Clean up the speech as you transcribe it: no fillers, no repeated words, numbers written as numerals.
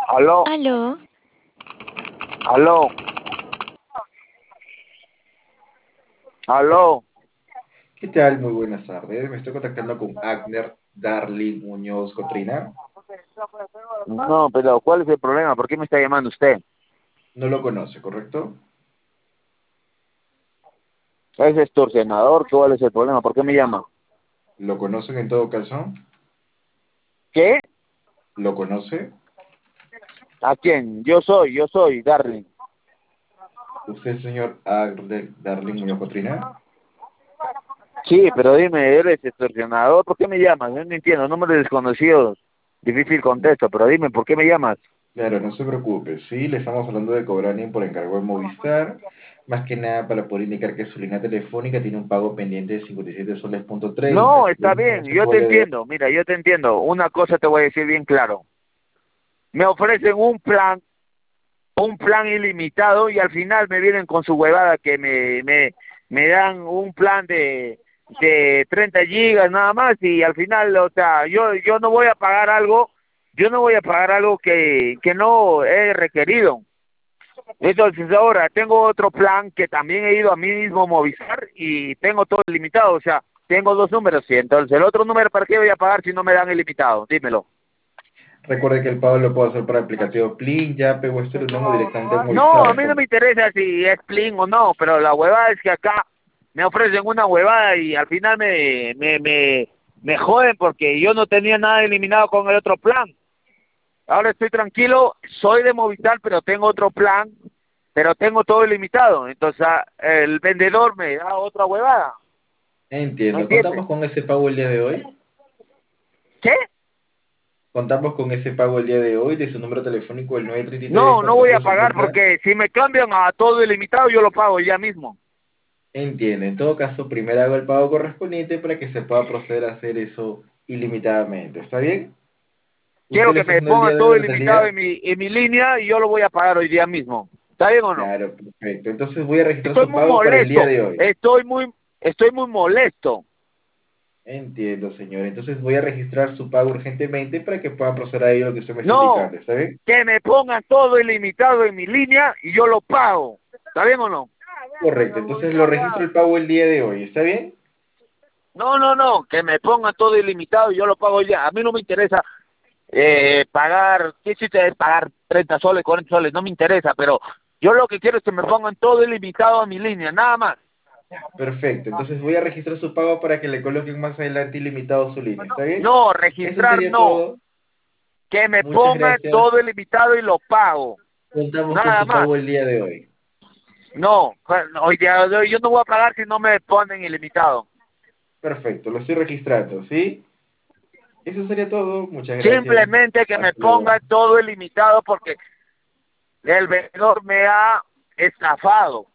Aló, Aló, aló, aló. ¿Qué tal? Muy buenas tardes. Me estoy contactando con Agner Darling Muñoz Cotrina. No, pero ¿cuál es el problema? ¿Por qué me está llamando usted? No lo conoce, ¿correcto? Es extorsionador, ¿cuál es el problema? ¿Por qué me llama? ¿Lo conocen en todo caso? ¿Qué? ¿Lo conoce? ¿A quién? Yo soy, Darling. ¿Usted es señor Agner Darling Muñoz Cotrina? Sí, pero dime, ¿eres extorsionador? ¿Por qué me llamas? Yo no entiendo, número desconocido. Difícil contesto, pero dime, ¿por qué me llamas? Claro, no se preocupe. Sí, le estamos hablando de Cobrani por encargo de Movistar. Más que nada para poder indicar que su línea telefónica tiene un pago pendiente de 57 soles punto 30. No, Que está tenemos bien, ese yo pago te el día de hoy. entiendo. Mira, yo te entiendo. Una cosa te voy a decir bien claro. Me ofrecen un plan ilimitado y al final me vienen con su huevada que me dan un plan de 30 gigas nada más y al final, o sea, yo no voy a pagar algo, yo no voy a pagar algo que no he requerido. Entonces ahora tengo otro plan que también he ido a mí mismo Movistar y tengo todo ilimitado, o sea, tengo dos números y entonces el otro número ¿para qué voy a pagar si no me dan ilimitado? Dímelo. Recuerde que el pago lo puedo hacer para el aplicativo Plin, Yape, Western Union o directamente en No, Movistar. a mí no me interesa si es Plin o no, pero la huevada es que acá me ofrecen una huevada y al final me joden porque yo no tenía nada eliminado con el otro plan. Ahora estoy tranquilo, soy de Movistar, pero tengo otro plan, pero tengo todo ilimitado. Entonces el vendedor me da otra huevada, ¿me Entiendo. entiendes? ¿Contamos con ese pago el día de hoy? ¿Qué? Contamos con ese pago el día de hoy de su número telefónico el No, no voy a 933 pagar 450. porque si me cambian a todo ilimitado yo lo pago ya mismo. Entiendo. En todo caso, primero hago el pago correspondiente para que se pueda proceder a hacer eso ilimitadamente. ¿Está bien? ¿Usted Quiero lo que está me haciendo el pongan día de hoy todo durante el ilimitado día? en mi línea y yo lo voy a pagar hoy día mismo. ¿Está bien o no? Claro, perfecto. Entonces voy a registrar Estoy su muy pago para el día molesto, de hoy. estoy muy molesto. Entiendo, señor. Entonces voy a registrar su pago urgentemente para que pueda proceder a ello lo que usted me está No, indicando. ¿Está bien? que me pongan todo ilimitado en mi línea y yo lo pago. ¿Está bien o no? Correcto. Entonces lo registro el pago el día de hoy. ¿Está bien? No, no, no, que me pongan todo ilimitado y yo lo pago ya. A mí no me interesa pagar, ¿qué chiste es pagar 30 soles, 40 soles? No me interesa, pero yo lo que quiero es que me pongan todo ilimitado a mi línea, nada más. Perfecto, entonces voy a registrar su pago para que le coloquen más adelante ilimitado su línea, ¿está bien? No, Eso registrar sería no, todo. que me Muchas pongan gracias. todo ilimitado y lo pago, Contamos con nada su más. pago el día de hoy. No, hoy día yo no voy a pagar si no me ponen ilimitado. Perfecto, lo estoy registrando, ¿sí? Eso sería todo. Muchas gracias. Simplemente que me Hasta luego. pongan todo ilimitado porque el vendedor me ha estafado.